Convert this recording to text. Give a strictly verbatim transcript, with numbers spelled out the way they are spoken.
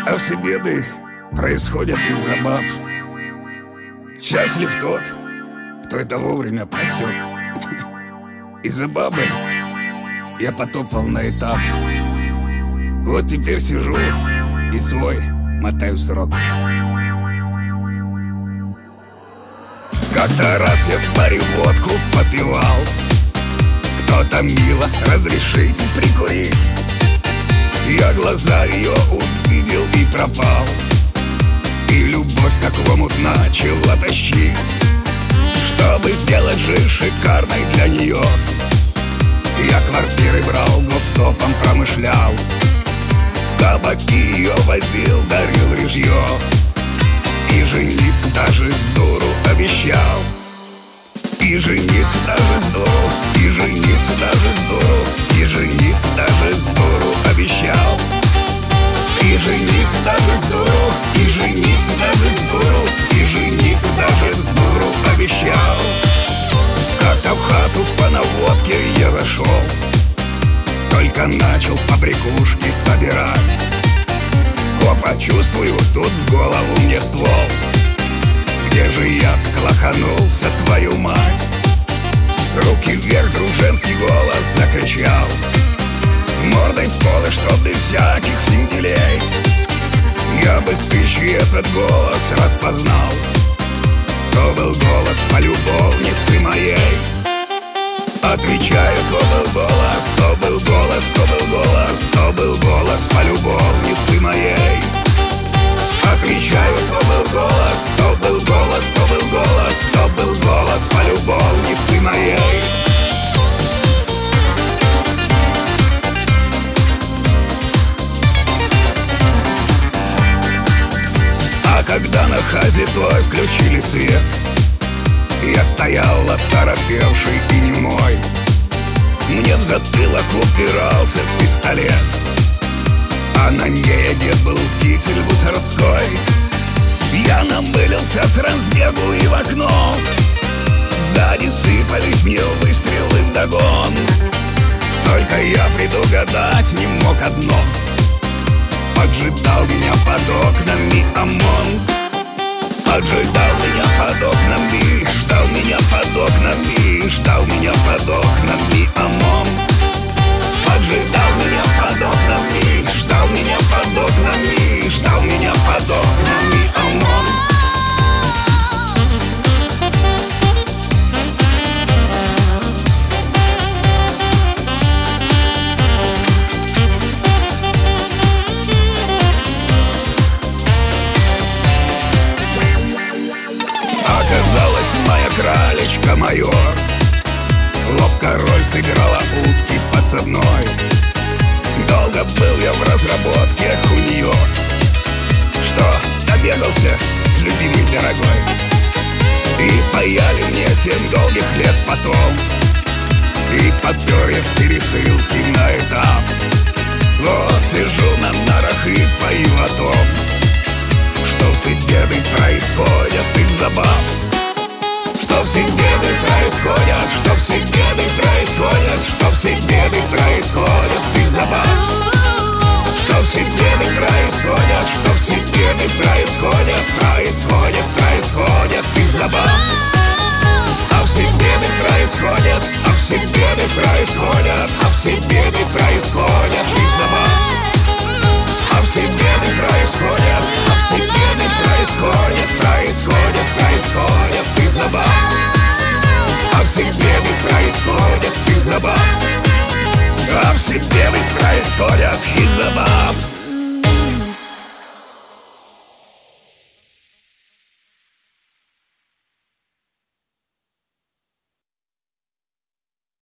А все беды происходят из-за баб. Счастлив тот, кто это вовремя просек. Из-за бабы я потопал на этап. Вот теперь сижу и свой мотаю срок. Как-то раз я в баре водку попивал. Кто-то мило, разрешите прикурить. Я глаза ее увидел и пропал. И любовь как в омут начала тащить. Чтобы сделать жизнь шикарной для нее, я квартиры брал, гоп-стопом промышлял. В кабаки ее водил, дарил ружье. И жениться даже с дуру обещал. И жениться даже с дуру, и жениться даже с дуру, и жениться даже с дуру обещал. И жениться даже с дуру, и жениться даже с дуру, и жениться даже с дуру обещал. Как-то в хату по наводке я зашел, только начал побрякушки собирать. Опа, чувствую, тут в голову мне ствол. Где же я клоханулся, твою мать? Руки вверх, вдруг женский голос закричал. Мордой в пол, и чтоб без всяких финделей. Я бы с тысячи этот голос распознал. То был голос полюбовницы моей. Отвечаю, то был голос, то был голос, то был голос, то был голос полюбовницы моей. Отвечаю, то был голос, то был голос, то был голос, то был голос полюбовницы моей. А когда на хазе твой включили свет, я стоял оторопевший и немой. Мне в затылок упирался пистолет, а на ней одет был китель гусарской. Я намылился с разбегу и в окно. Сзади сыпались мне выстрелы вдогон. Только я предугадать не мог одно: поджидал меня под окнами ОМОН. Поджидал меня под окнами, ждал меня под окнами, ждал меня под окнами ОМОН. Поджидал меня под окнами, ждал меня под окнами, ждал меня под окнами ОМОН. Оказалась моя кралечка майор. Ловко роль сыграла утки подсадной. Долго был я в разработке у нее. Что, добегался, любимый дорогой? И впаяли мне семь долгих лет потом. И попер я с пересылки на этап. Вот сижу на нарах и пою о том, что все беды происходят из-за баб. Что все беды происходят, что все беды происходят, что все беды происходят из-за баб. Что все беды происходят, что все беды происходят, происходят, происходят из-за баб. А все беды происходят, а все беды происходят, а все беды происходят из-за баб. А все беды происходят, а все беды происходят, происходят, происходят из-за баб. А все беды происходят из-за баб. А все беды происходят из-за баб.